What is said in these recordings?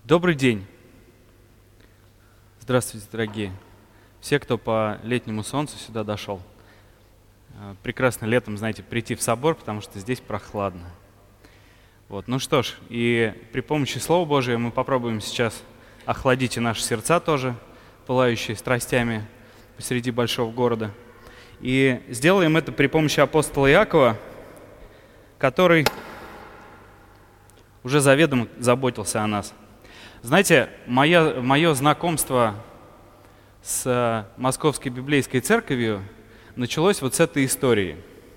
Добрый день! Здравствуйте, дорогие! Все, кто по летнему солнцу сюда дошел. Прекрасно летом, знаете, прийти в собор, потому что здесь прохладно. Ну что ж, и при помощи Слова Божия мы попробуем сейчас охладить и наши сердца тоже, пылающие страстями посреди большого города. И сделаем это при помощи апостола Иакова, который уже заведомо заботился о нас. Знаете, мое знакомство с Московской библейской церковью началось вот с этой истории.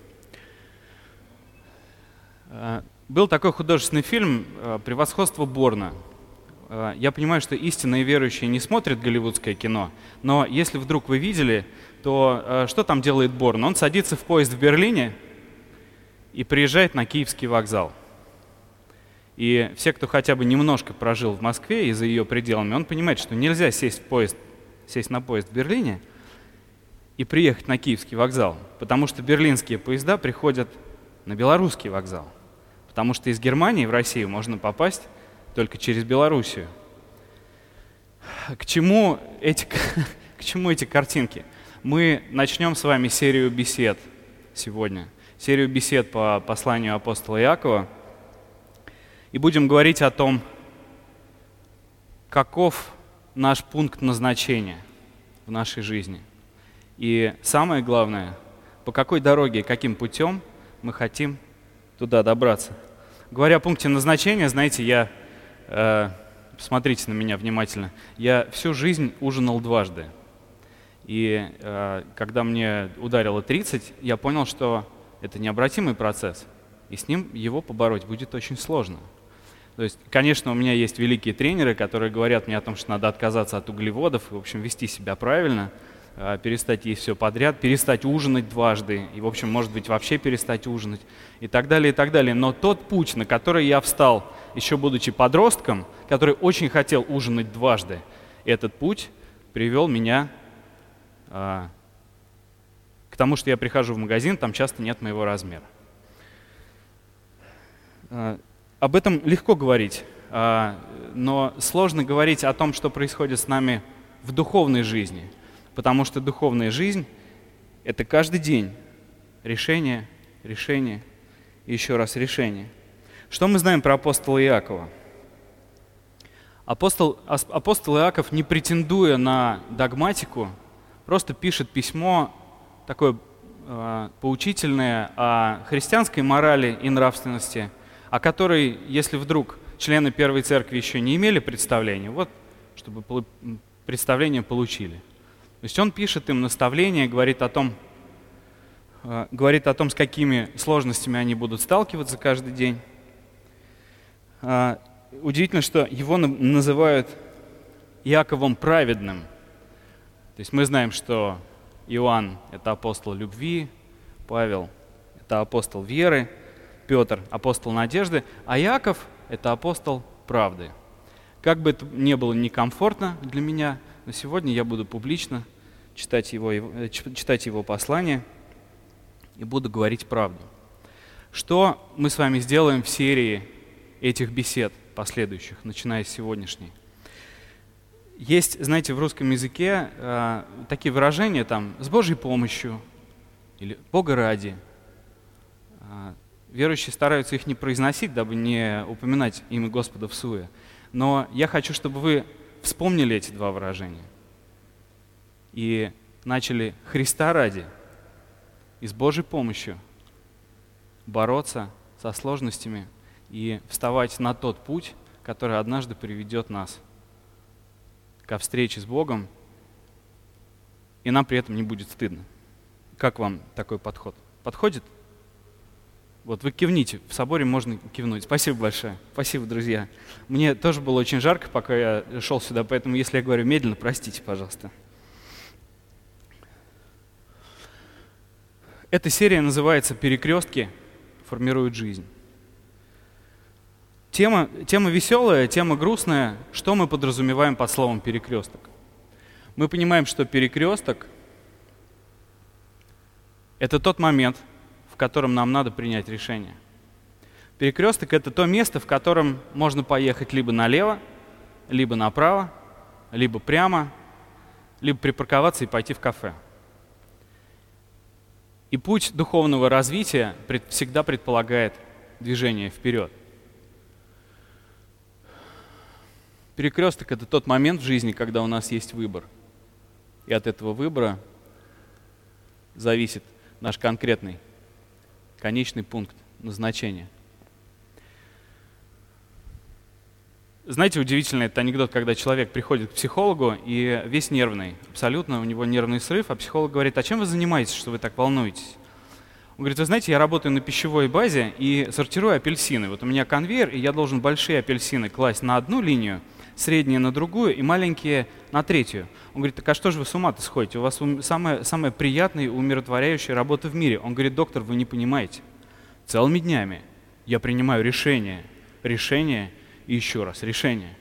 Был такой художественный фильм «Превосходство Борна». Я понимаю, что истинные верующие не смотрят голливудское кино, но если вдруг вы видели, то что там делает Борн? Он садится в поезд в Берлине и приезжает на Киевский вокзал. И все, кто хотя бы немножко прожил в Москве и за ее пределами, он понимает, что нельзя сесть на поезд в Берлине и приехать на Киевский вокзал, потому что берлинские поезда приходят на белорусский вокзал, потому что из Германии в Россию можно попасть только через Белоруссию. К чему эти картинки? Мы начнем с вами серию бесед сегодня, серию бесед по посланию апостола Иакова, и будем говорить о том, каков наш пункт назначения в нашей жизни. И самое главное, по какой дороге, каким путем мы хотим туда добраться. Говоря о пункте назначения, знаете, посмотрите на меня внимательно, я всю жизнь ужинал дважды. И когда мне ударило 30, я понял, что это необратимый процесс, и с ним его побороть будет очень сложно. То есть, конечно, у меня есть великие тренеры, которые говорят мне о том, что надо отказаться от углеводов, в общем, вести себя правильно, перестать есть все подряд, перестать ужинать дважды, и, в общем, может быть, вообще перестать ужинать, и так далее, и так далее. Но тот путь, на который я встал, еще будучи подростком, который очень хотел ужинать дважды, этот путь привел меня к тому, что я прихожу в магазин, там часто нет моего размера. Об этом легко говорить, но сложно говорить о том, что происходит с нами в духовной жизни, потому что духовная жизнь — это каждый день решение, решение и еще раз решение. Что мы знаем про апостола Иакова? Апостол Иаков, не претендуя на догматику, просто пишет письмо такое поучительное о христианской морали и нравственности, о которой, если вдруг члены Первой Церкви еще не имели представления, чтобы представление получили. То есть он пишет им наставления, говорит о том, с какими сложностями они будут сталкиваться каждый день. Удивительно, что его называют Иаковом праведным. То есть мы знаем, что Иоанн — это апостол любви, Павел — это апостол веры, Петр — апостол надежды, а Иаков — это апостол правды. Как бы это ни было некомфортно для меня, но сегодня я буду публично читать его послание и буду говорить правду. Что мы с вами сделаем в серии этих бесед последующих, начиная с сегодняшней? Есть, знаете, в русском языке такие выражения, там, «с Божьей помощью» или «Бога ради». Верующие стараются их не произносить, дабы не упоминать имя Господа всуе. Но я хочу, чтобы вы вспомнили эти два выражения и начали Христа ради и с Божьей помощью бороться со сложностями и вставать на тот путь, который однажды приведет нас ко встрече с Богом, и нам при этом не будет стыдно. Как вам такой подход? Подходит? Вы кивните, в соборе можно кивнуть. Спасибо большое. Спасибо, друзья. Мне тоже было очень жарко, пока я шел сюда, поэтому если я говорю медленно, простите, пожалуйста. Эта серия называется «Перекрестки формируют жизнь». Тема веселая, тема грустная. Что мы подразумеваем под словом «перекресток»? Мы понимаем, что перекресток — это тот момент, в котором нам надо принять решение. Перекресток — это то место, в котором можно поехать либо налево, либо направо, либо прямо, либо припарковаться и пойти в кафе. И путь духовного развития всегда предполагает движение вперед. Перекресток — это тот момент в жизни, когда у нас есть выбор. И от этого выбора зависит наш конкретный, конечный пункт назначения. Знаете, удивительный этот анекдот, когда человек приходит к психологу и весь нервный, абсолютно, у него нервный срыв, а психолог говорит: а чем вы занимаетесь, что вы так волнуетесь? Он говорит: вы знаете, я работаю на пищевой базе и сортирую апельсины. Вот у меня конвейер, и я должен большие апельсины класть на одну линию, средние на другую и маленькие на третью. Он говорит: так а что же вы с ума-то сходите? У вас самая приятная и умиротворяющая работа в мире. Он говорит: доктор, вы не понимаете. Целыми днями я принимаю решение и еще раз решение.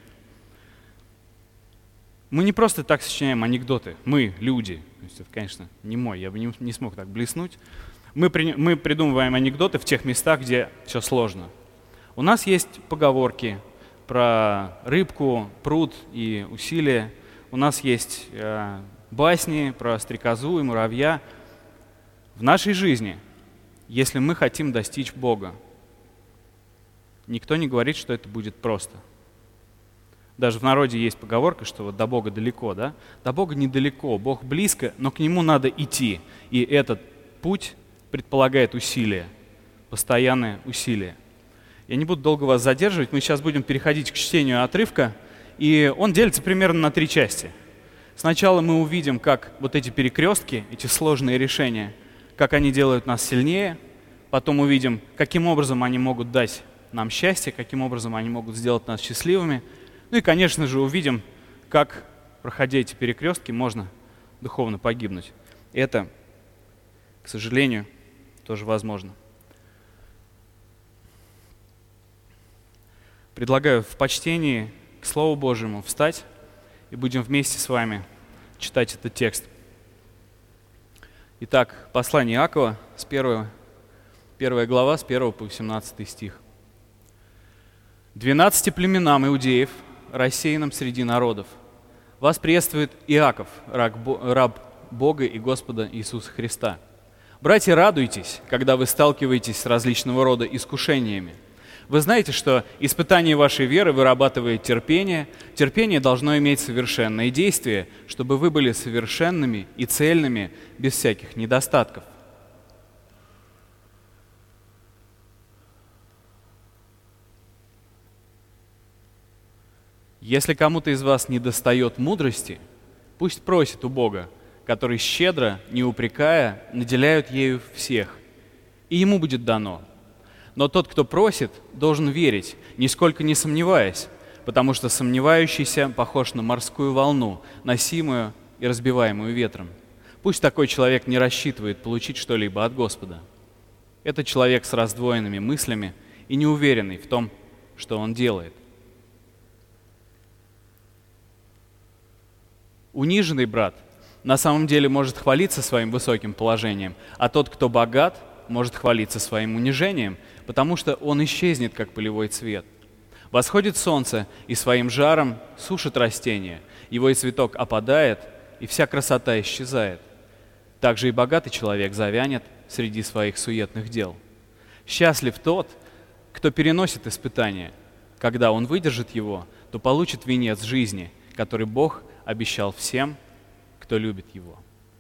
Мы не просто так сочиняем анекдоты. Мы, люди. То есть это, конечно, не мой, я бы не смог так блеснуть. Мы придумываем анекдоты в тех местах, где все сложно. У нас есть поговорки про рыбку, пруд и усилия. У нас есть басни про стрекозу и муравья. В нашей жизни, если мы хотим достичь Бога, никто не говорит, что это будет просто. Даже в народе есть поговорка, что вот до Бога далеко, да? До Бога недалеко, Бог близко, но к Нему надо идти. И этот путь предполагает усилия, постоянное усилие. Я не буду долго вас задерживать, мы сейчас будем переходить к чтению отрывка, и он делится примерно на 3 части. Сначала мы увидим, как вот эти перекрестки, эти сложные решения, как они делают нас сильнее, потом увидим, каким образом они могут дать нам счастье, каким образом они могут сделать нас счастливыми. Ну и, конечно же, увидим, как, проходя эти перекрестки, можно духовно погибнуть. Это, к сожалению, тоже возможно. Предлагаю в почтении к Слову Божьему встать и будем вместе с вами читать этот текст. Итак, послание Иакова, первая глава, с 1 по 18 стих. 12 племенам иудеев, рассеянным среди народов, вас приветствует Иаков, раб Бога и Господа Иисуса Христа. Братья, радуйтесь, когда вы сталкиваетесь с различного рода искушениями. Вы знаете, что испытание вашей веры вырабатывает терпение. Терпение должно иметь совершенное действие, чтобы вы были совершенными и цельными, без всяких недостатков. Если кому-то из вас недостает мудрости, пусть просит у Бога, который щедро, не упрекая, наделяет ею всех, и ему будет дано. Но тот, кто просит, должен верить, нисколько не сомневаясь, потому что сомневающийся похож на морскую волну, носимую и разбиваемую ветром. Пусть такой человек не рассчитывает получить что-либо от Господа. Это человек с раздвоенными мыслями и неуверенный в том, что он делает. Униженный брат на самом деле может хвалиться своим высоким положением, а тот, кто богат, может хвалиться своим унижением, потому что он исчезнет, как полевой цвет. Восходит солнце и своим жаром сушит растения, его и цветок опадает, и вся красота исчезает. Также и богатый человек завянет среди своих суетных дел. Счастлив тот, кто переносит испытания. Когда он выдержит его, то получит венец жизни, который Бог обещал всем, кто любит Его.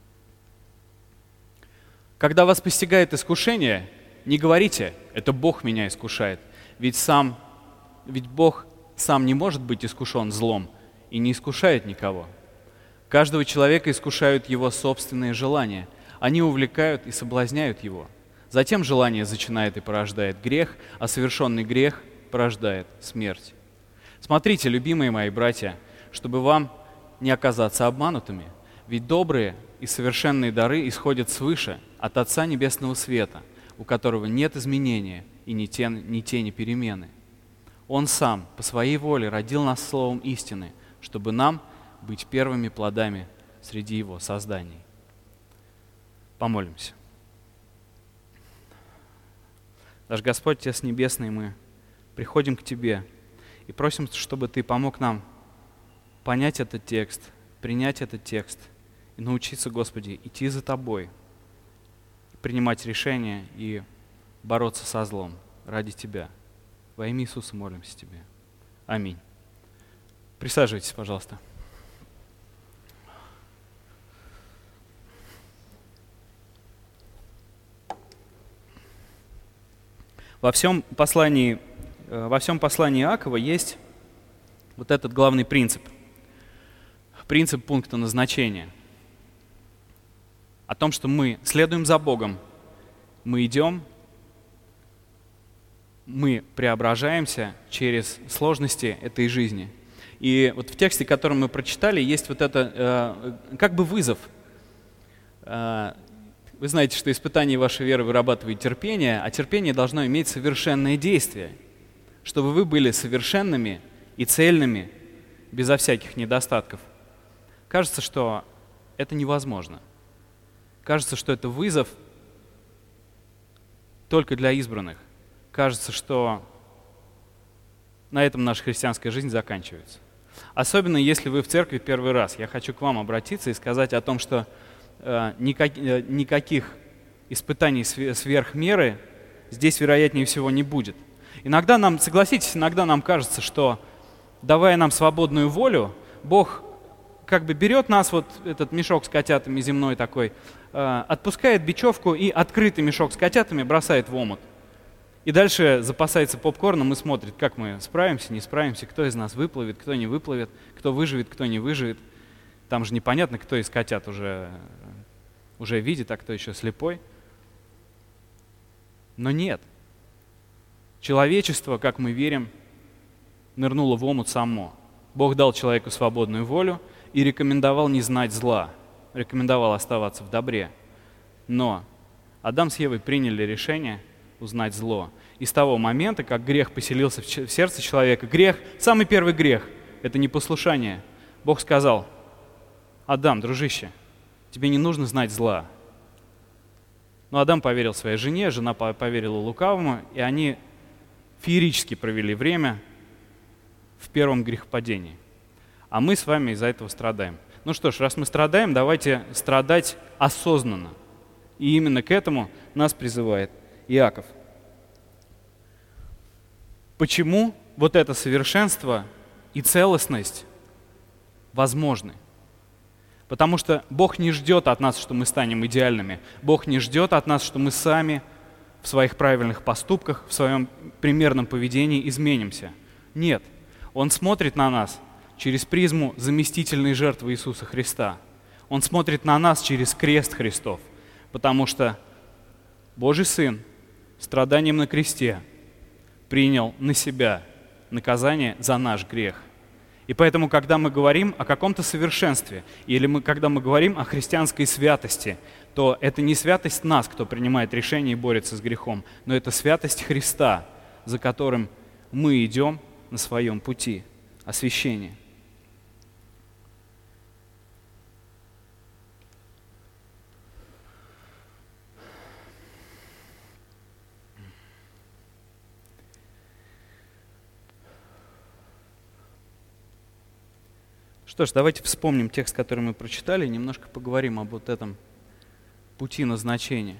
Когда вас постигает искушение, не говорите: «Это Бог меня искушает», ведь Бог сам не может быть искушен злом и не искушает никого. Каждого человека искушают его собственные желания. Они увлекают и соблазняют его. Затем желание зачинает и порождает грех, а совершенный грех порождает смерть. Смотрите, любимые мои братья, чтобы вам не оказаться обманутыми, ведь добрые и совершенные дары исходят свыше, от Отца Небесного Света, у которого нет изменения и ни тени перемены. Он сам по своей воле родил нас словом истины, чтобы нам быть первыми плодами среди Его созданий. Помолимся. Наш Господь, Отец Небесный, мы приходим к Тебе и просим, чтобы Ты помог нам понять этот текст, принять этот текст и научиться, Господи, идти за Тобой, принимать решения и бороться со злом ради Тебя. Во имя Иисуса молимся Тебе. Аминь. Присаживайтесь, пожалуйста. Во всем послании Иакова есть вот этот главный принцип. Принцип пункта назначения. О том, что мы следуем за Богом, мы идем, мы преображаемся через сложности этой жизни. И вот в тексте, который мы прочитали, есть вот это как бы вызов. Вы знаете, что испытание вашей веры вырабатывает терпение, а терпение должно иметь совершенное действие, чтобы вы были совершенными и цельными, безо всяких недостатков. Кажется, что это невозможно. Кажется, что это вызов только для избранных. Кажется, что на этом наша христианская жизнь заканчивается. Особенно если вы в церкви первый раз. Я хочу к вам обратиться и сказать о том, что никаких испытаний сверх меры здесь, вероятнее всего, не будет. Иногда нам, согласитесь, иногда нам кажется, что, давая нам свободную волю, Бог как бы берет нас, вот этот мешок с котятами земной такой, отпускает бечевку и открытый мешок с котятами бросает в омут. И дальше запасается попкорном и смотрит, как мы справимся, не справимся, кто из нас выплывет, кто не выплывет, кто выживет, кто не выживет. Там же непонятно, кто из котят уже видит, а кто еще слепой. Но нет. Человечество, как мы верим, нырнуло в омут само. Бог дал человеку свободную волю и рекомендовал не знать зла, рекомендовал оставаться в добре. Но Адам с Евой приняли решение узнать зло. И с того момента, как грех поселился в сердце человека, грех, самый первый грех, это непослушание. Бог сказал: Адам, дружище, тебе не нужно знать зла. Но Адам поверил своей жене, жена поверила лукавому, и они феерически провели время в первом грехопадении. А мы с вами из-за этого страдаем. Ну что ж, раз мы страдаем, давайте страдать осознанно. И именно к этому нас призывает Иаков. Почему вот это совершенство и целостность возможны? Потому что Бог не ждет от нас, что мы станем идеальными. Бог не ждет от нас, что мы сами в своих правильных поступках, в своем примерном поведении изменимся. Нет. Он смотрит на нас через призму заместительной жертвы Иисуса Христа. Он смотрит на нас через крест Христов, потому что Божий Сын страданием на кресте принял на себя наказание за наш грех. И поэтому, когда мы говорим о каком-то совершенстве, или когда мы говорим о христианской святости, то это не святость нас, кто принимает решение и борется с грехом, но это святость Христа, за которым мы идем на своем пути освящения. Что ж, давайте вспомним текст, который мы прочитали, и немножко поговорим об вот этом пути назначения.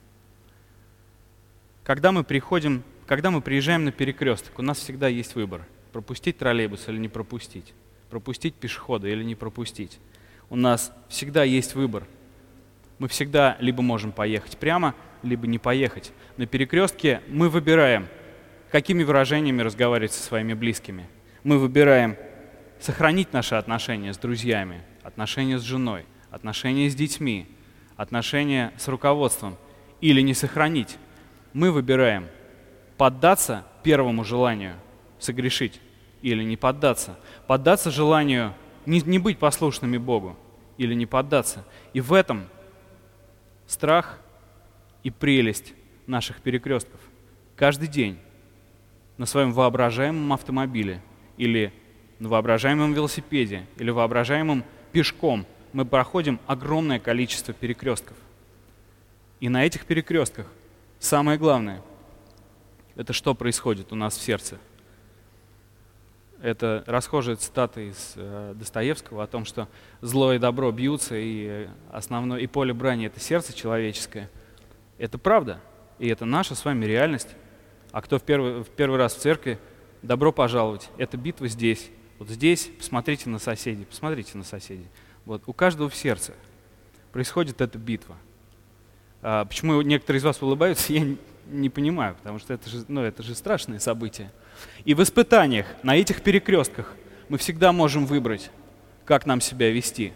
Когда мы приезжаем на перекресток, у нас всегда есть выбор: пропустить троллейбус или не пропустить, пропустить пешехода или не пропустить. У нас всегда есть выбор. Мы всегда либо можем поехать прямо, либо не поехать. На перекрестке мы выбираем, какими выражениями разговаривать со своими близкими. Мы выбираем сохранить наши отношения с друзьями, отношения с женой, отношения с детьми, отношения с руководством или не сохранить. Мы выбираем поддаться первому желанию согрешить или не поддаться, поддаться желанию не быть послушными Богу или не поддаться. И в этом страх и прелесть наших перекрестков. Каждый день на своем воображаемом автомобиле или на воображаемом велосипеде или воображаемом пешком мы проходим огромное количество перекрестков. И на этих перекрестках самое главное — это что происходит у нас в сердце. Это расхожая цитата из Достоевского о том, что зло и добро бьются, и основное и поле брани — это сердце человеческое. Это правда, и это наша с вами реальность. А кто в первый раз в церкви, добро пожаловать. Это битва здесь. Вот здесь посмотрите на соседей, посмотрите на соседей. Вот у каждого в сердце происходит эта битва. Почему некоторые из вас улыбаются, я не понимаю, потому что это же страшное событие. И в испытаниях, на этих перекрестках, мы всегда можем выбрать, как нам себя вести.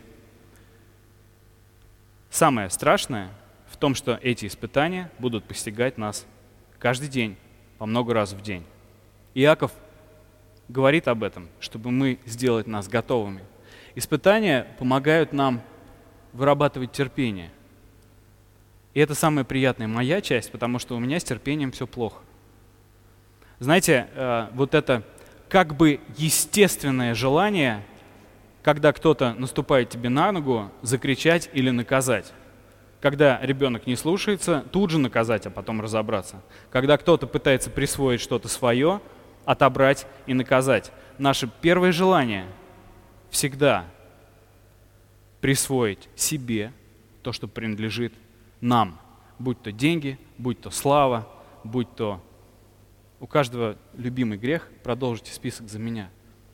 Самое страшное в том, что эти испытания будут постигать нас каждый день, по много раз в день. Иаков говорит об этом, чтобы мы сделать нас готовыми. Испытания помогают нам вырабатывать терпение. И это самая приятная моя часть, потому что у меня с терпением все плохо. Знаете, вот это как бы естественное желание, когда кто-то наступает тебе на ногу, закричать или наказать. Когда ребенок не слушается, тут же наказать, а потом разобраться. Когда кто-то пытается присвоить что-то свое, отобрать и наказать. Наше первое желание всегда присвоить себе то, что принадлежит нам. Будь то деньги, будь то слава, будь то... У каждого любимый грех, продолжите список за меня.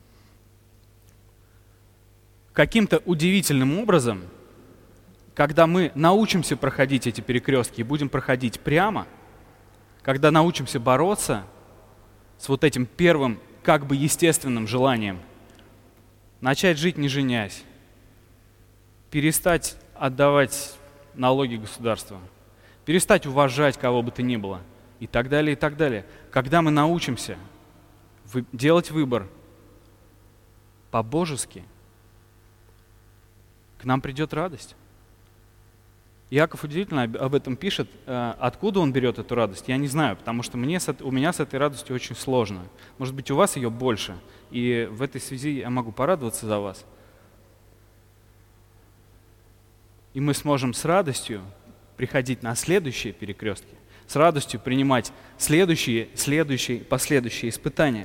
Каким-то удивительным образом, когда мы научимся проходить эти перекрестки и будем проходить прямо, когда научимся бороться с вот этим первым, как бы естественным желанием, начать жить не женясь, перестать отдавать налоги государству, перестать уважать кого бы то ни было, и так далее, и так далее. Когда мы научимся делать выбор по-божески, к нам придет радость. Иаков удивительно об этом пишет. Откуда он берет эту радость, я не знаю, потому что у меня с этой радостью очень сложно. Может быть, у вас ее больше, и в этой связи я могу порадоваться за вас. И мы сможем с радостью приходить на следующие перекрестки, с радостью принимать следующие, последующие испытания.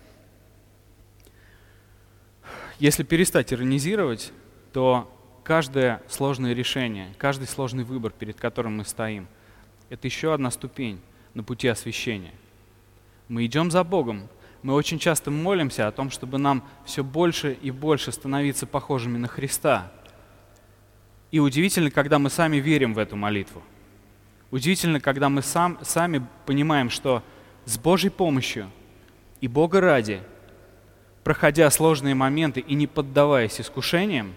Если перестать иронизировать, то каждое сложное решение, каждый сложный выбор, перед которым мы стоим, это еще одна ступень на пути освящения. Мы идем за Богом. Мы очень часто молимся о том, чтобы нам все больше и больше становиться похожими на Христа. И удивительно, когда мы сами верим в эту молитву. Удивительно, когда мы сами понимаем, что с Божьей помощью и Бога ради, проходя сложные моменты и не поддаваясь искушениям,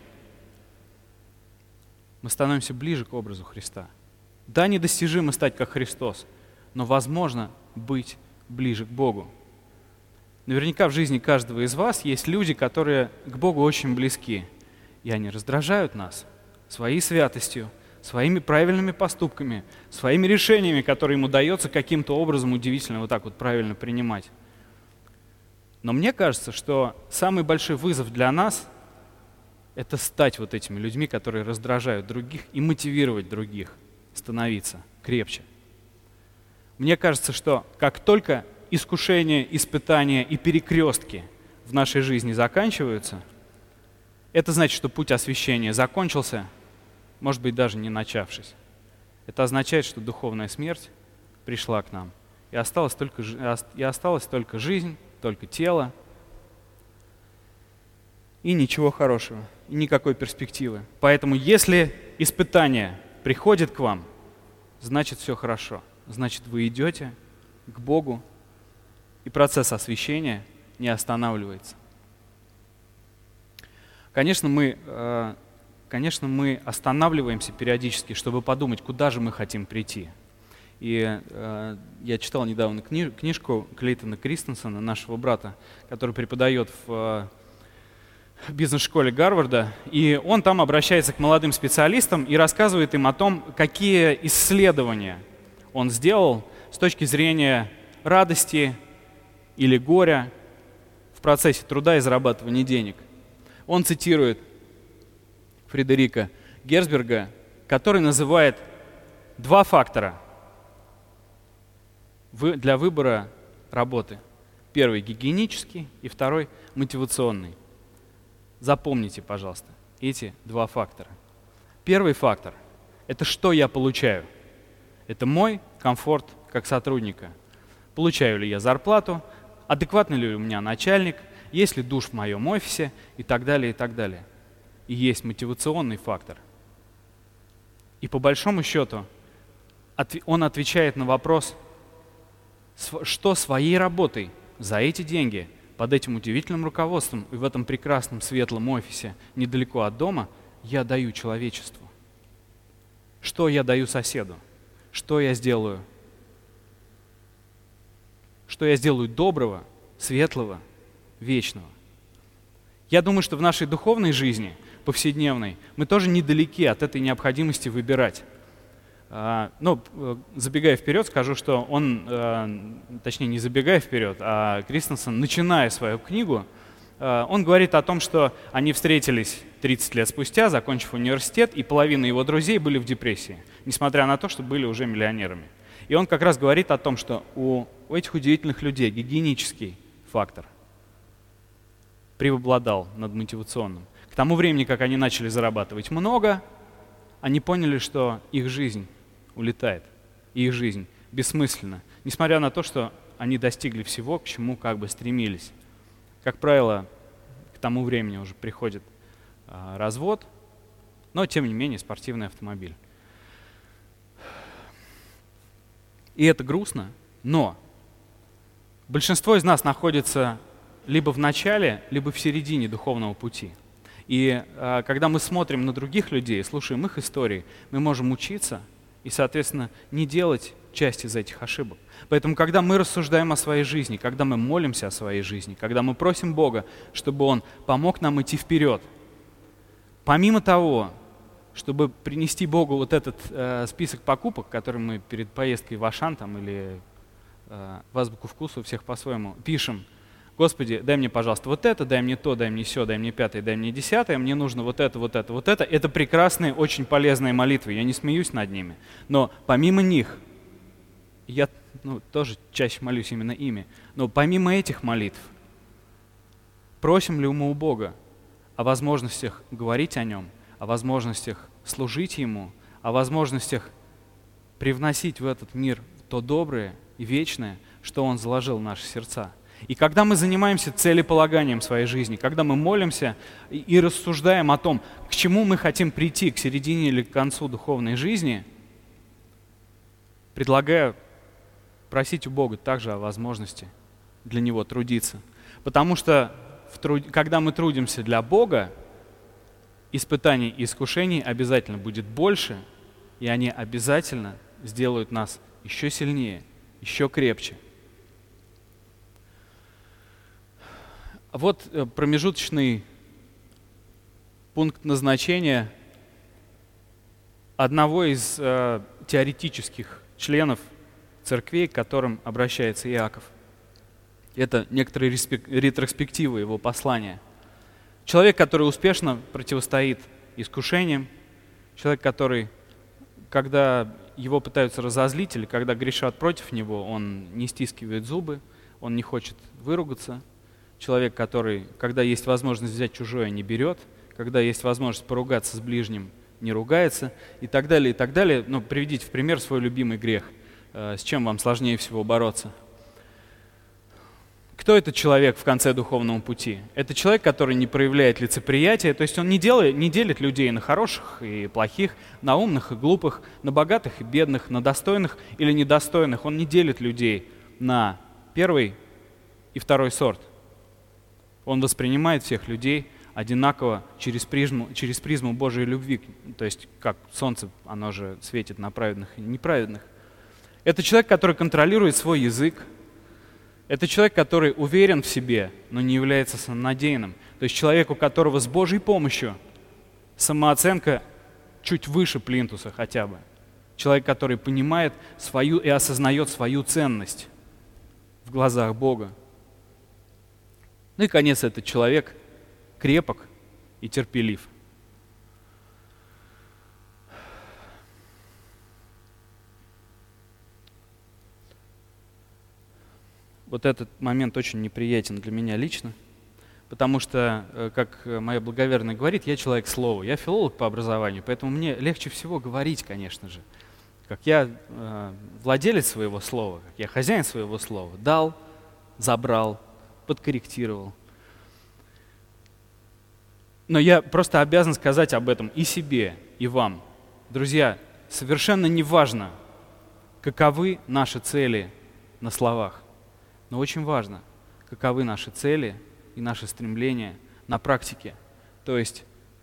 мы становимся ближе к образу Христа. Да, недостижимо стать как Христос, но возможно быть ближе к Богу. Наверняка в жизни каждого из вас есть люди, которые к Богу очень близки, и они раздражают нас своей святостью, своими правильными поступками, своими решениями, которые им удается каким-то образом удивительно вот так вот правильно принимать. Но мне кажется, что самый большой вызов для нас — это стать вот этими людьми, которые раздражают других, и мотивировать других становиться крепче. Мне кажется, что как только искушения, испытания и перекрестки в нашей жизни заканчиваются, это значит, что путь освящения закончился, может быть, даже не начавшись. Это означает, что духовная смерть пришла к нам, и осталась только жизнь, только тело, и ничего хорошего, и никакой перспективы. Поэтому, если испытание приходит к вам, значит, все хорошо. Значит, вы идете к Богу, и процесс освящения не останавливается. Конечно, мы останавливаемся периодически, чтобы подумать, куда же мы хотим прийти. И я читал недавно книжку Клейтона Кристенсена, нашего брата, который преподает в бизнес-школе Гарварда, и он там обращается к молодым специалистам и рассказывает им о том, какие исследования он сделал с точки зрения радости или горя в процессе труда и зарабатывания денег. Он цитирует Фредерика Герцберга, который называет два фактора для выбора работы. Первый гигиенический и второй мотивационный. Запомните, пожалуйста, эти два фактора. Первый фактор – это что я получаю. Это мой комфорт как сотрудника. Получаю ли я зарплату, адекватный ли у меня начальник, есть ли душ в моем офисе и так далее, и так далее. И есть мотивационный фактор. И по большому счету он отвечает на вопрос, что своей работой за эти деньги, под этим удивительным руководством и в этом прекрасном светлом офисе недалеко от дома я даю человечеству. Что я даю соседу? Что я сделаю? Что я сделаю доброго, светлого, вечного? Я думаю, что в нашей духовной жизни, повседневной, мы тоже недалеки от этой необходимости выбирать. Но, забегая вперед, скажу, что точнее не забегая вперед, а Кристенсен, начиная свою книгу, он говорит о том, что они встретились 30 лет спустя, закончив университет, и половина его друзей были в депрессии, несмотря на то, что были уже миллионерами. И он как раз говорит о том, что у этих удивительных людей гигиенический фактор преобладал над мотивационным. К тому времени, как они начали зарабатывать много, они поняли, что их жизнь улетает, и их жизнь бессмысленна, несмотря на то, что они достигли всего, к чему как бы стремились. Как правило, к тому времени уже приходит развод, но тем не менее спортивный автомобиль. И это грустно, но большинство из нас находится либо в начале, либо в середине духовного пути. И когда мы смотрим на других людей, слушаем их истории, мы можем учиться и, соответственно, не делать часть из этих ошибок. Поэтому, когда мы рассуждаем о своей жизни, когда мы молимся о своей жизни, когда мы просим Бога, чтобы Он помог нам идти вперед, помимо того, чтобы принести Богу вот этот список покупок, который мы перед поездкой в Ашан там, или в Азбуку вкуса, у всех по-своему, пишем: Господи, дай мне, пожалуйста, вот это, дай мне то, дай мне сё, дай мне пятое, дай мне десятое, мне нужно вот это, вот это, вот это. Это прекрасные, очень полезные молитвы, я не смеюсь над ними. Но помимо них, я тоже чаще молюсь именно ими, но помимо этих молитв, просим ли мы у Бога о возможностях говорить о Нем, о возможностях служить Ему, о возможностях привносить в этот мир то доброе и вечное, что Он заложил в наши сердца. И когда мы занимаемся целеполаганием своей жизни, когда мы молимся и рассуждаем о том, к чему мы хотим прийти, к середине или к концу духовной жизни, предлагаю просить у Бога также о возможности для Него трудиться. Потому что когда мы трудимся для Бога, испытаний и искушений обязательно будет больше, и они обязательно сделают нас еще сильнее, еще крепче. Вот промежуточный пункт назначения одного из теоретических членов церквей, к которым обращается Иаков. Это некоторые ретроспективы его послания. Человек, который успешно противостоит искушениям, человек, который, когда его пытаются разозлить или когда грешат против него, он не стискивает зубы, он не хочет выругаться. Человек, который, когда есть возможность взять чужое, не берет, когда есть возможность поругаться с ближним, не ругается, и так далее, и так далее. Но приведите в пример свой любимый грех, с чем вам сложнее всего бороться. Кто этот человек в конце духовного пути? Это человек, который не проявляет лицеприятия, то есть он не делит людей на хороших и плохих, на умных и глупых, на богатых и бедных, на достойных или недостойных. Он не делит людей на первый и второй сорт. Он воспринимает всех людей одинаково через призму Божьей любви. То есть как солнце, оно же светит на праведных и неправедных. Это человек, который контролирует свой язык. Это человек, который уверен в себе, но не является самонадеянным. То есть человек, у которого с Божьей помощью самооценка чуть выше плинтуса хотя бы. Человек, который понимает свою и осознает свою ценность в глазах Бога. Ну и, конец, этот человек крепок и терпелив. Вот этот момент очень неприятен для меня лично, потому что, как моя благоверная говорит, я человек слова, я филолог по образованию, поэтому мне легче всего говорить, конечно же. Как я владелец своего слова, как я хозяин своего слова, дал, забрал, подкорректировал. Но я просто обязан сказать об этом и себе, и вам. Друзья, совершенно не важно, каковы наши цели на словах, но очень важно, каковы наши цели и наши стремления на практике. То есть,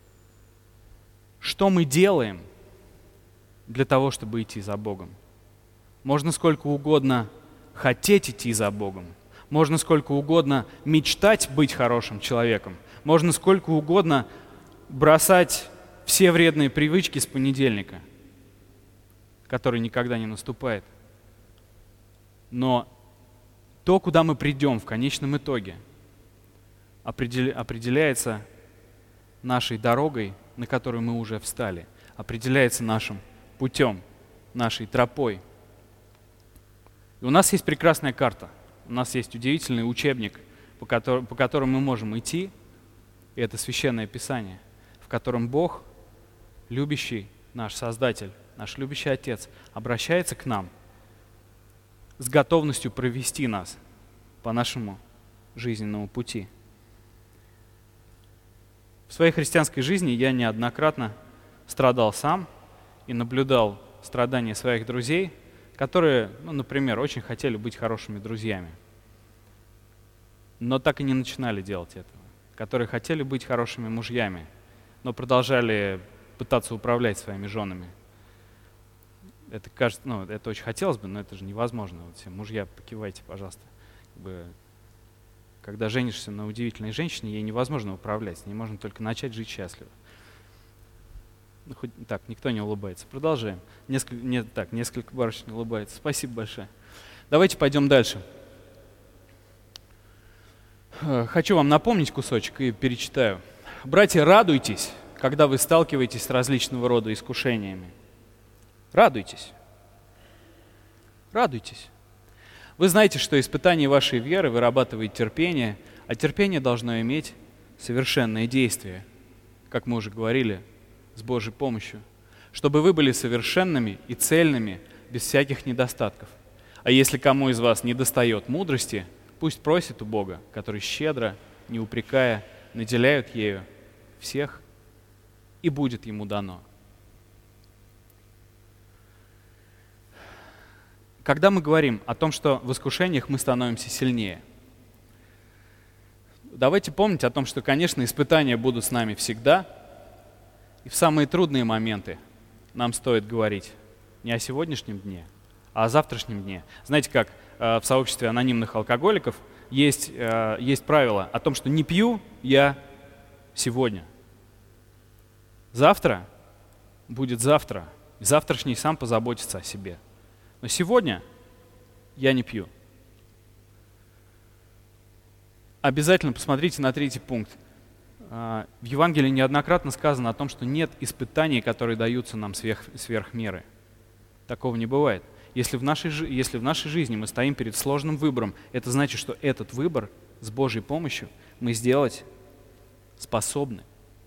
что мы делаем для того, чтобы идти за Богом. Можно сколько угодно хотеть идти за Богом, можно сколько угодно мечтать быть хорошим человеком, можно сколько угодно бросать все вредные привычки с понедельника, который никогда не наступает. Но то, куда мы придем в конечном итоге, определяется нашей дорогой, на которую мы уже встали, определяется нашим путем, нашей тропой. И у нас есть прекрасная карта, у нас есть удивительный учебник, по которому мы можем идти, и это Священное Писание, в котором Бог, любящий наш Создатель, наш любящий Отец, обращается к нам с готовностью провести нас по нашему жизненному пути. В своей христианской жизни я неоднократно страдал сам и наблюдал страдания своих друзей, которые, например, очень хотели быть хорошими друзьями, но так и не начинали делать этого, которые хотели быть хорошими мужьями, но продолжали пытаться управлять своими женами. Это кажется, это очень хотелось бы, но это же невозможно. Вот все мужья, покивайте, пожалуйста. Когда женишься на удивительной женщине, ей невозможно управлять, с ней можно только начать жить счастливо. Хоть так, никто не улыбается. Продолжаем. Несколько барышень улыбается. Спасибо большое. Давайте пойдем дальше. Хочу вам напомнить кусочек и перечитаю. «Братья, радуйтесь, когда вы сталкиваетесь с различного рода искушениями». Радуйтесь. Радуйтесь. Вы знаете, что испытание вашей веры вырабатывает терпение, а терпение должно иметь совершенное действие, как мы уже говорили, с Божьей помощью, чтобы вы были совершенными и цельными, без всяких недостатков. А если кому из вас недостает мудрости, пусть просит у Бога, который щедро, не упрекая, наделяет ею всех, и будет ему дано. Когда мы говорим о том, что в искушениях мы становимся сильнее, давайте помнить о том, что, конечно, испытания будут с нами всегда, и в самые трудные моменты нам стоит говорить не о сегодняшнем дне, а о завтрашнем дне. Знаете, как в сообществе анонимных алкоголиков есть правило о том, что не пью я сегодня. Завтра будет завтра, и завтрашний сам позаботится о себе. Но сегодня я не пью. Обязательно посмотрите на 3-й пункт. В Евангелии неоднократно сказано о том, что нет испытаний, которые даются нам сверх меры. Такого не бывает. Если в нашей жизни мы стоим перед сложным выбором, это значит, что этот выбор с Божьей помощью мы сделать способны.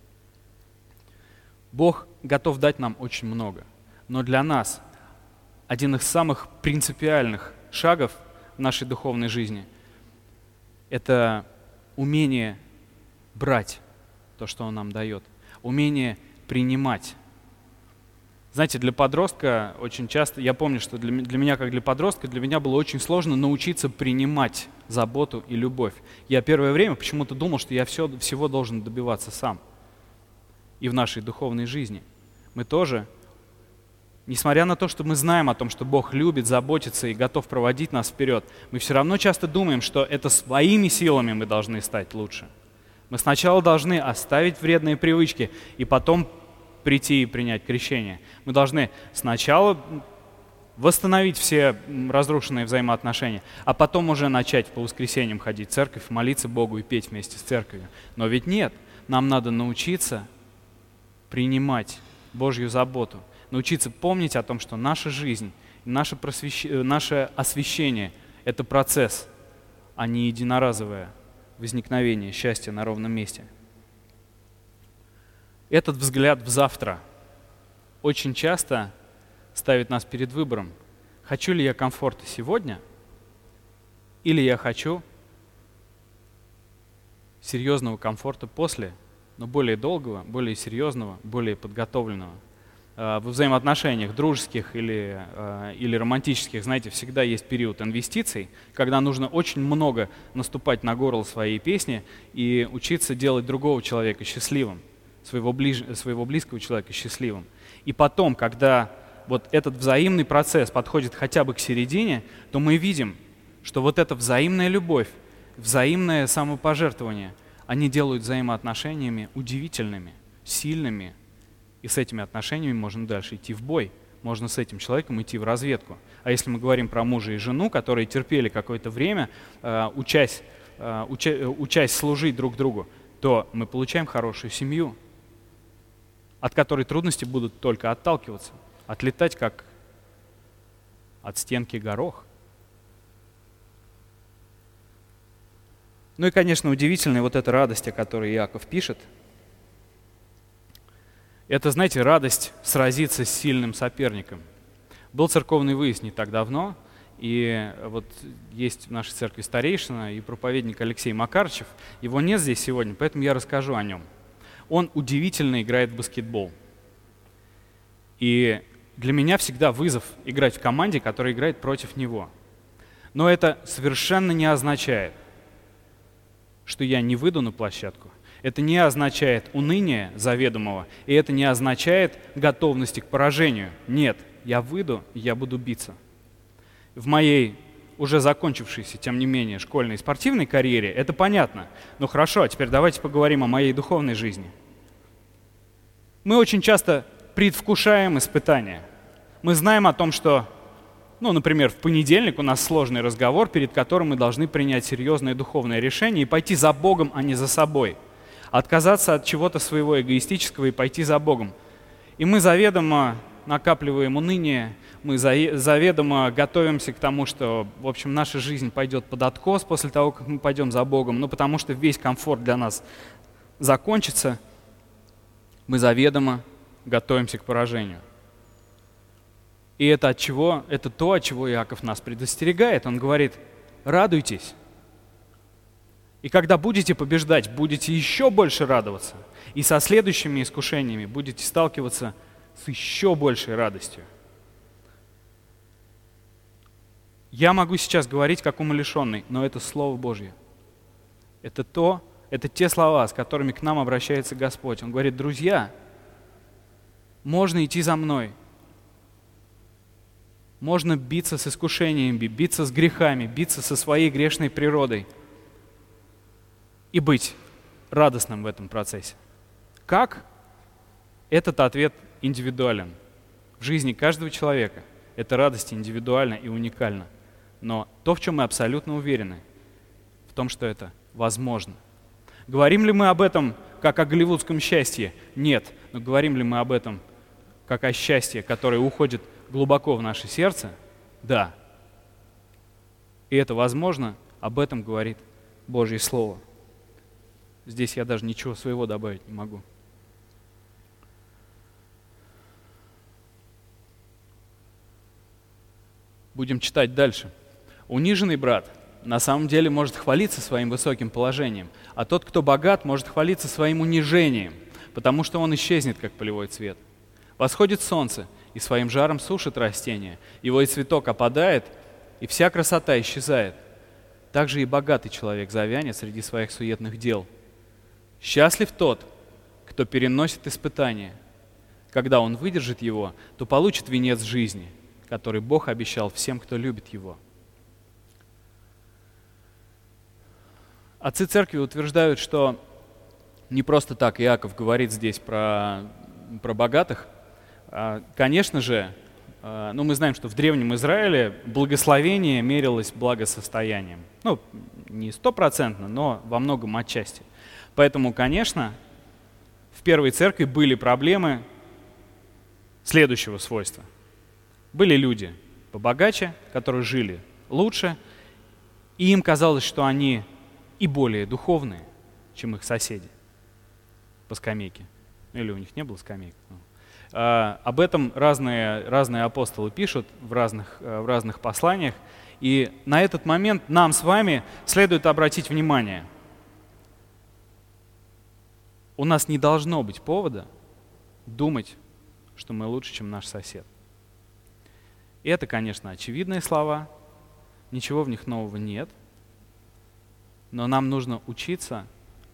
Бог готов дать нам очень много, но для нас один из самых принципиальных шагов в нашей духовной жизни – это умение брать то, что Он нам дает, умение принимать. Знаете, для подростка очень часто, я помню, что для меня, как для подростка, для меня было очень сложно научиться принимать заботу и любовь. Я первое время почему-то думал, что я всего должен добиваться сам. И в нашей духовной жизни мы тоже, несмотря на то, что мы знаем о том, что Бог любит, заботится и готов проводить нас вперед, мы все равно часто думаем, что это своими силами мы должны стать лучше. Мы сначала должны оставить вредные привычки и потом прийти и принять крещение. Мы должны сначала восстановить все разрушенные взаимоотношения, а потом уже начать по воскресеньям ходить в церковь, молиться Богу и петь вместе с церковью. Но ведь нет, нам надо научиться принимать Божью заботу, научиться помнить о том, что наша жизнь, наше освящение – это процесс, а не единоразовое возникновение счастья на ровном месте. Этот взгляд в завтра очень часто ставит нас перед выбором: хочу ли я комфорта сегодня, или я хочу серьезного комфорта после, но более долгого, более серьезного, более подготовленного. Во взаимоотношениях дружеских или романтических, знаете, всегда есть период инвестиций, когда нужно очень много наступать на горло своей песни и учиться делать другого человека счастливым, своего близкого человека счастливым. И потом, когда вот этот взаимный процесс подходит хотя бы к середине, то мы видим, что вот эта взаимная любовь, взаимное самопожертвование, они делают взаимоотношениями удивительными, сильными. И с этими отношениями можно дальше идти в бой. Можно с этим человеком идти в разведку. А если мы говорим про мужа и жену, которые терпели какое-то время, учась служить друг другу, то мы получаем хорошую семью, от которой трудности будут только отталкиваться, отлетать как от стенки горох. Ну и, конечно, удивительная вот эта радость, о которой Иаков пишет. Это, знаете, радость сразиться с сильным соперником. Был церковный выезд не так давно, и вот есть в нашей церкви старейшина и проповедник Алексей Макарчев. Его нет здесь сегодня, поэтому я расскажу о нем. Он удивительно играет в баскетбол. И для меня всегда вызов играть в команде, которая играет против него. Но это совершенно не означает, что я не выйду на площадку. Это не означает уныния заведомого, и это не означает готовности к поражению. Нет, я выйду, и я буду биться. В моей уже закончившейся, тем не менее, школьной и спортивной карьере это понятно. Ну хорошо, а теперь давайте поговорим о моей духовной жизни. Мы очень часто предвкушаем испытания. Мы знаем о том, что, например, в понедельник у нас сложный разговор, перед которым мы должны принять серьезное духовное решение и пойти за Богом, а не за собой. Отказаться от чего-то своего эгоистического и пойти за Богом. И мы заведомо накапливаем уныние, мы заведомо готовимся к тому, что, в общем, наша жизнь пойдет под откос после того, как мы пойдем за Богом, потому что весь комфорт для нас закончится, мы заведомо готовимся к поражению. И это от чего? Это то, от чего Иаков нас предостерегает. Он говорит: радуйтесь. И когда будете побеждать, будете еще больше радоваться. И со следующими искушениями будете сталкиваться с еще большей радостью. Я могу сейчас говорить как умалишенный, но это Слово Божье. Это те слова, с которыми к нам обращается Господь. Он говорит: друзья, можно идти за мной. Можно биться с искушениями, биться с грехами, биться со своей грешной природой и быть радостным в этом процессе. Как? Этот ответ индивидуален. В жизни каждого человека эта радость индивидуальна и уникальна. Но то, в чем мы абсолютно уверены, в том, что это возможно. Говорим ли мы об этом как о голливудском счастье? Нет. Но говорим ли мы об этом как о счастье, которое уходит глубоко в наше сердце? Да. И это возможно, об этом говорит Божье Слово. Здесь я даже ничего своего добавить не могу. Будем читать дальше. Униженный брат на самом деле может хвалиться своим высоким положением, а тот, кто богат, может хвалиться своим унижением, потому что он исчезнет, как полевой цвет. Восходит солнце, и своим жаром сушит растения, его и цветок опадает, и вся красота исчезает. Так же и богатый человек завянет среди своих суетных дел. Счастлив тот, кто переносит испытания. Когда он выдержит его, то получит венец жизни, который Бог обещал всем, кто любит его. Отцы церкви утверждают, что не просто так Иаков говорит здесь про богатых. Конечно же, мы знаем, что в Древнем Израиле благословение мерилось благосостоянием. Не 100%, но во многом отчасти. Поэтому, конечно, в первой церкви были проблемы следующего свойства. Были люди побогаче, которые жили лучше, И им казалось, что они и более духовные, чем их соседи по скамейке. Или у них не было скамейки. Об этом разные апостолы пишут в разных посланиях. И на этот момент нам с вами следует обратить внимание. У нас не должно быть повода думать, что мы лучше, чем наш сосед. И это, конечно, очевидные слова, ничего в них нового нет, но нам нужно учиться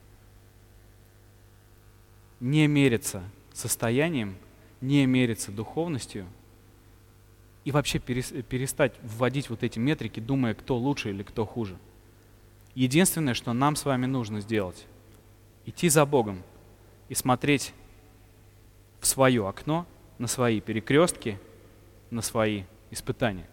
не мериться состоянием, не мериться духовностью и вообще перестать вводить вот эти метрики, думая, кто лучше или кто хуже. Единственное, что нам с вами нужно сделать, идти за Богом и смотреть в свое окно, на свои перекрестки, на свои испытания.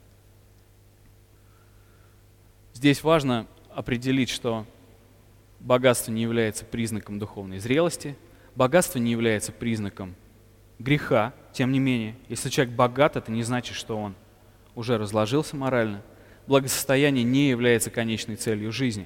Здесь важно определить, что богатство не является признаком духовной зрелости, богатство не является признаком греха, тем не менее. Если человек богат, это не значит, что он уже разложился морально. Благосостояние не является конечной целью жизни.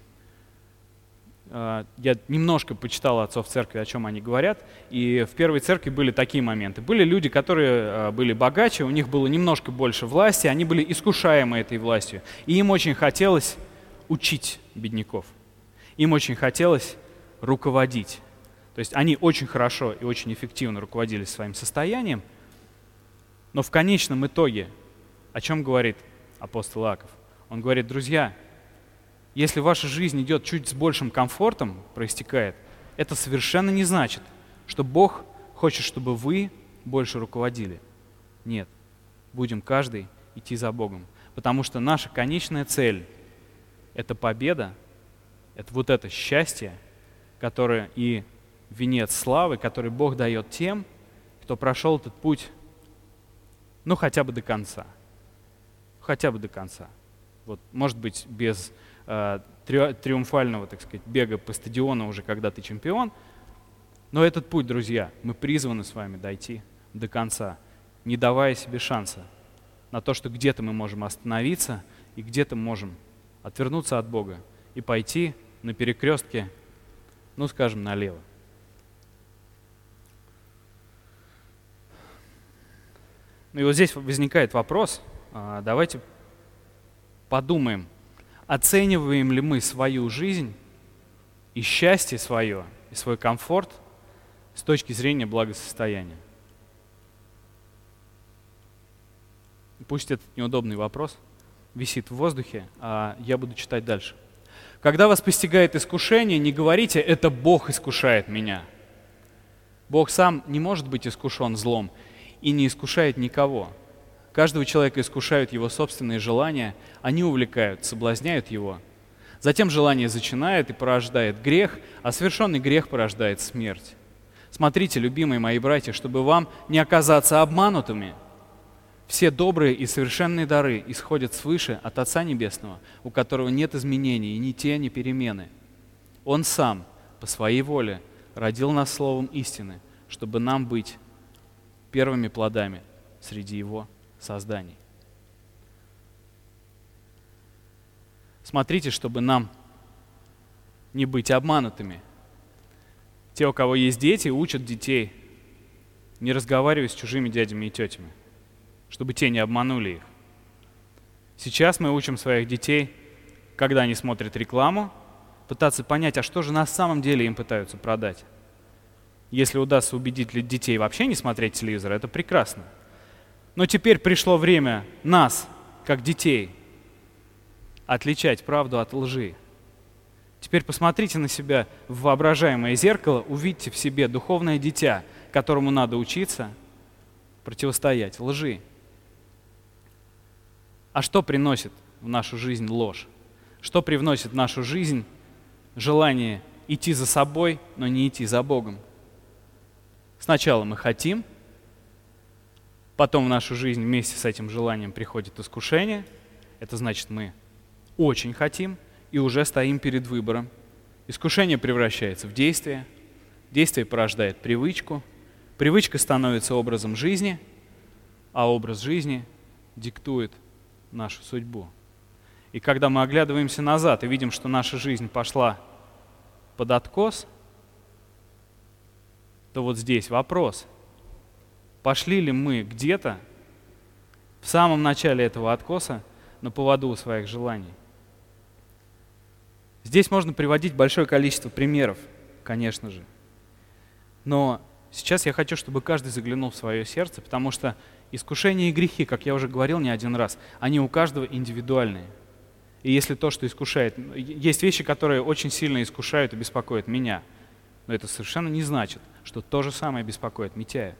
Я немножко почитал отцов церкви, о чем они говорят, и в первой церкви были такие моменты. Были люди, которые были богаче, у них было немножко больше власти, они были искушаемы этой властью, и им очень хотелось учить бедняков, им очень хотелось руководить. То есть они очень хорошо и очень эффективно руководили своим состоянием, но в конечном итоге, о чем говорит апостол Иаков? Он говорит: друзья, если ваша жизнь идет чуть с большим комфортом, проистекает, это совершенно не значит, что Бог хочет, чтобы вы больше руководили. Нет, будем каждый идти за Богом, потому что наша конечная цель — это победа, это вот это счастье, которое и венец славы, который Бог дает тем, кто прошел этот путь, ну, хотя бы до конца. Хотя бы до конца. Вот, может быть, без триумфального, так сказать, бега по стадиону уже, когда ты чемпион. Но этот путь, друзья, мы призваны с вами дойти до конца, не давая себе шанса на то, что где-то мы можем остановиться и где-то можем отвернуться от Бога и пойти на перекрестке, ну, скажем, налево. Ну и вот здесь возникает вопрос, давайте подумаем, оцениваем ли мы свою жизнь и счастье свое, и свой комфорт с точки зрения благосостояния? Пусть этот неудобный вопрос висит в воздухе, а я буду читать дальше. Когда вас постигает искушение, не говорите: это Бог искушает меня. Бог сам не может быть искушен злом и не искушает никого. Каждого человека искушают его собственные желания, они увлекают, соблазняют его. Затем желание зачинает и порождает грех, а совершенный грех порождает смерть. Смотрите, любимые мои братья, чтобы вам не оказаться обманутыми. Все добрые и совершенные дары исходят свыше от Отца Небесного, у которого нет изменений и ни тени перемены. Он сам по своей воле родил нас словом истины, чтобы нам быть первыми плодами среди Его созданий. Смотрите, чтобы нам не быть обманутыми. Те, у кого есть дети, учат детей не разговаривать с чужими дядями и тетями, чтобы те не обманули их. Сейчас мы учим своих детей, когда они смотрят рекламу, пытаться понять, а что же на самом деле им пытаются продать. Если удастся убедить детей вообще не смотреть телевизор, это прекрасно. Но теперь пришло время нас, как детей, отличать правду от лжи. Теперь посмотрите на себя в воображаемое зеркало, увидьте в себе духовное дитя, которому надо учиться противостоять лжи. А что приносит в нашу жизнь ложь? Что привносит в нашу жизнь желание идти за собой, но не идти за Богом? Сначала мы хотим, потом в нашу жизнь вместе с этим желанием приходит искушение. Это значит, мы очень хотим и уже стоим перед выбором. Искушение превращается в действие, действие порождает привычку, привычка становится образом жизни, а образ жизни диктует нашу судьбу. И когда мы оглядываемся назад и видим, что наша жизнь пошла под откос, то вот здесь вопрос. Пошли ли мы где-то в самом начале этого откоса на поводу у своих желаний? Здесь можно приводить большое количество примеров, конечно же. Но сейчас я хочу, чтобы каждый заглянул в свое сердце, потому что искушения и грехи, как я уже говорил не один раз, они у каждого индивидуальные. И если то, что искушает... Есть вещи, которые очень сильно искушают и беспокоят меня, но это совершенно не значит, что то же самое беспокоит Митяя.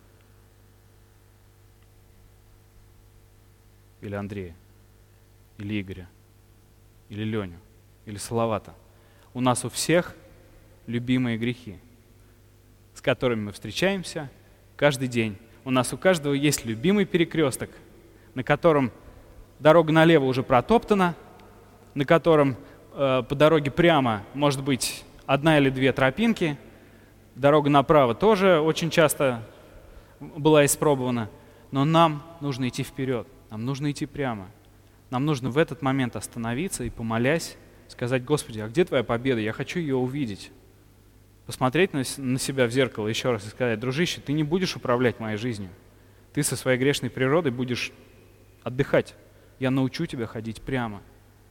Или Андрея, или Игоря, или Леню, или Салавата. У нас у всех любимые грехи, с которыми мы встречаемся каждый день. У нас у каждого есть любимый перекресток, на котором дорога налево уже протоптана, на котором по дороге прямо может быть одна или две тропинки, дорога направо тоже очень часто была испробована, но нам нужно идти вперед, нам нужно идти прямо. Нам нужно в этот момент остановиться и, помолясь, сказать: Господи, а где Твоя победа? Я хочу ее увидеть. Посмотреть на себя в зеркало еще раз и сказать: дружище, ты не будешь управлять моей жизнью. Ты со своей грешной природой будешь отдыхать. Я научу тебя ходить прямо.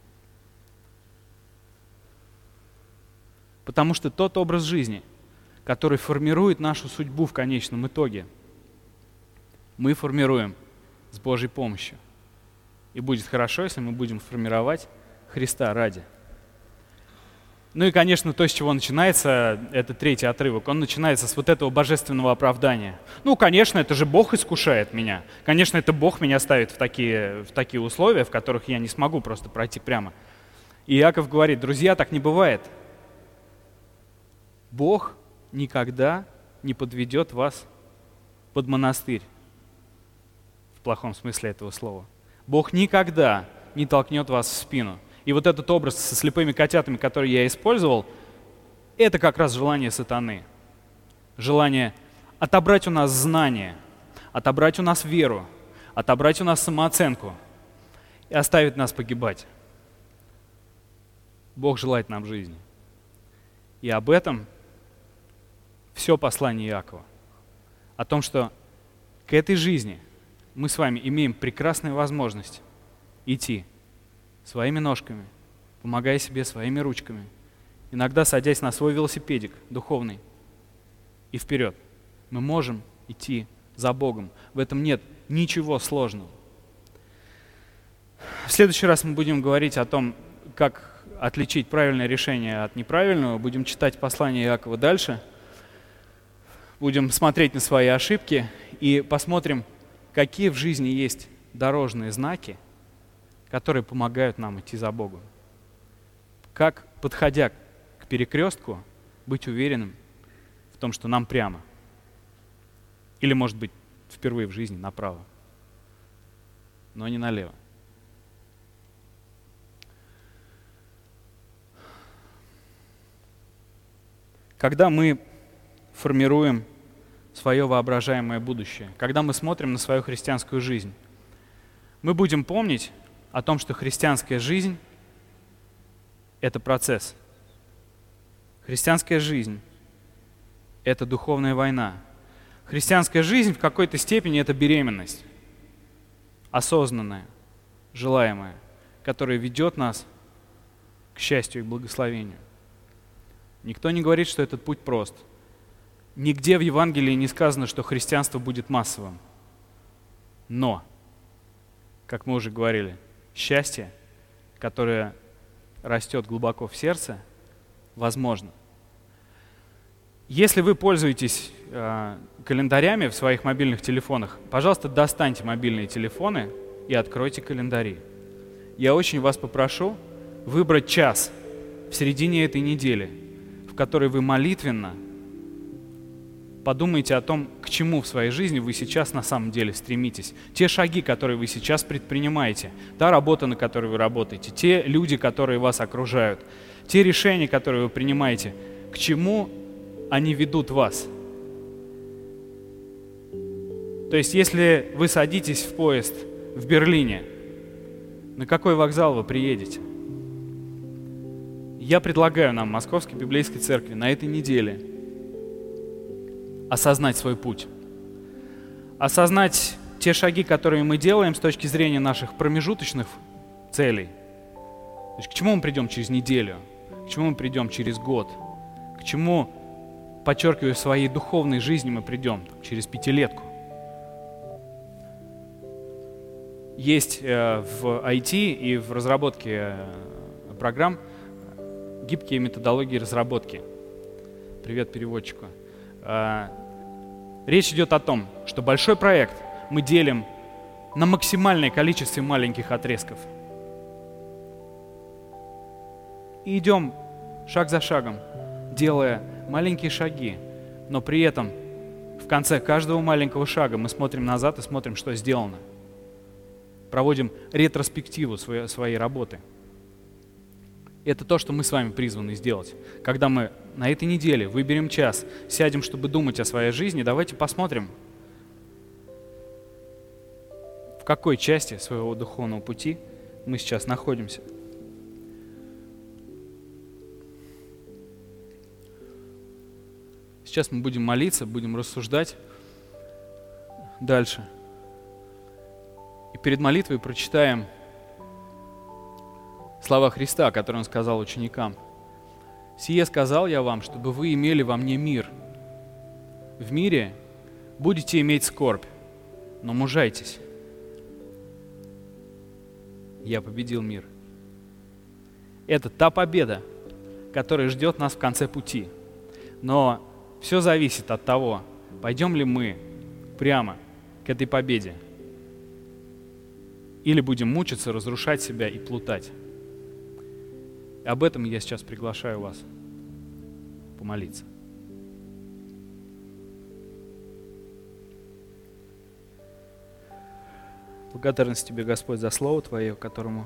Потому что тот образ жизни, который формирует нашу судьбу в конечном итоге, мы формируем с Божьей помощью. И будет хорошо, если мы будем формировать Христа ради. Ну и, конечно, то, с чего начинается, это третий отрывок. Он начинается с вот этого божественного оправдания. Ну, конечно, это же Бог искушает меня. Конечно, это Бог меня ставит в такие условия, в которых я не смогу просто пройти прямо. И Иаков говорит: друзья, так не бывает. Бог никогда не подведет вас под монастырь. В плохом смысле этого слова. Бог никогда не толкнет вас в спину. И вот этот образ со слепыми котятами, который я использовал, это как раз желание сатаны. Желание отобрать у нас знания, отобрать у нас веру, отобрать у нас самооценку и оставить нас погибать. Бог желает нам жизни. И об этом все послание Иакова. О том, что к этой жизни мы с вами имеем прекрасную возможность идти своими ножками, помогая себе своими ручками, иногда садясь на свой велосипедик духовный и вперед. Мы можем идти за Богом. В этом нет ничего сложного. В следующий раз мы будем говорить о том, как отличить правильное решение от неправильного. Будем читать послание Иакова дальше. Будем смотреть на свои ошибки и посмотрим, какие в жизни есть дорожные знаки, которые помогают нам идти за Богом. Как, подходя к перекрестку, быть уверенным в том, что нам прямо. Или, может быть, впервые в жизни направо, но не налево. Когда мы формируем свое воображаемое будущее, когда мы смотрим на свою христианскую жизнь, мы будем помнить о том, что христианская жизнь — это процесс. Христианская жизнь — это духовная война. Христианская жизнь в какой-то степени — это беременность, осознанная, желаемая, которая ведет нас к счастью и благословению. Никто не говорит, что этот путь прост. Нигде в Евангелии не сказано, что христианство будет массовым. Но, как мы уже говорили, счастье, которое растет глубоко в сердце, возможно. Если вы пользуетесь календарями в своих мобильных телефонах, пожалуйста, достаньте мобильные телефоны и откройте календари. Я очень вас попрошу выбрать час в середине этой недели, в которой вы молитвенно подумайте о том, к чему в своей жизни вы сейчас на самом деле стремитесь. Те шаги, которые вы сейчас предпринимаете, та работа, на которой вы работаете, те люди, которые вас окружают, те решения, которые вы принимаете, к чему они ведут вас. То есть, если вы садитесь в поезд в Берлине, На какой вокзал вы приедете? Я предлагаю нам, Московской Библейской Церкви, на этой неделе осознать свой путь. Осознать те шаги, которые мы делаем с точки зрения наших промежуточных целей. То есть к чему мы придем через неделю, к чему мы придем через год, к чему, подчеркиваю, в своей духовной жизни мы придем через пятилетку. Есть в IT и в разработке программ гибкие методологии разработки. Привет переводчику. Речь идет о том, что большой проект мы делим на максимальное количество маленьких отрезков. И идем шаг за шагом, делая маленькие шаги, но при этом в конце каждого маленького шага мы смотрим назад и смотрим, что сделано. Проводим ретроспективу своей работы. Это то, что мы с вами призваны сделать. Когда мы на этой неделе выберем час, сядем, чтобы думать о своей жизни, давайте посмотрим, в какой части своего духовного пути мы сейчас находимся. Сейчас мы будем молиться, будем рассуждать дальше. И перед молитвой прочитаем слова Христа, которые Он сказал ученикам. «Сие сказал я вам, чтобы вы имели во мне мир. В мире будете иметь скорбь, но мужайтесь. Я победил мир». Это та победа, которая ждет нас в конце пути. Но все зависит от того, пойдем ли мы прямо к этой победе, или будем мучиться, разрушать себя и плутать. И об этом я сейчас приглашаю вас помолиться. Благодарность Тебе, Господь, за Слово Твое, к которому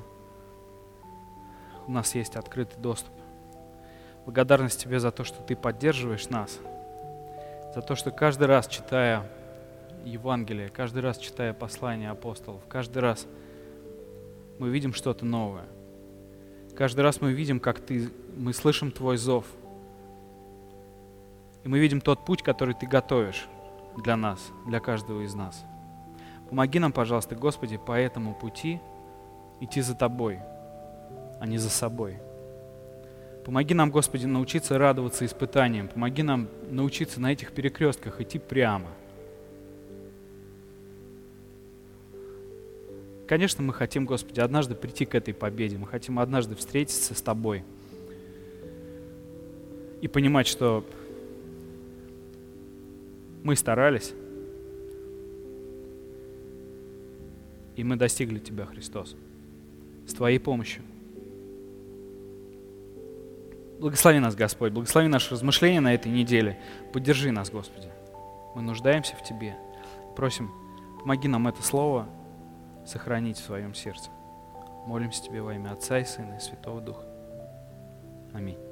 у нас есть открытый доступ. Благодарность Тебе за то, что Ты поддерживаешь нас, за то, что каждый раз, читая Евангелие, каждый раз, читая послания апостолов, каждый раз мы видим что-то новое. Каждый раз мы видим, как мы слышим Твой зов. И мы видим тот путь, который Ты готовишь для нас, для каждого из нас. Помоги нам, пожалуйста, Господи, по этому пути идти за Тобой, а не за собой. Помоги нам, Господи, научиться радоваться испытаниям. Помоги нам научиться на этих перекрестках идти прямо. Конечно, мы хотим, Господи, однажды прийти к этой победе. Мы хотим однажды встретиться с Тобой и понимать, что мы старались, и мы достигли Тебя, Христос, с Твоей помощью. Благослови нас, Господь, благослови наши размышления на этой неделе. Поддержи нас, Господи. Мы нуждаемся в Тебе. Просим, помоги нам это слово сохранить в своем сердце. Молимся Тебе во имя Отца и Сына и Святого Духа. Аминь.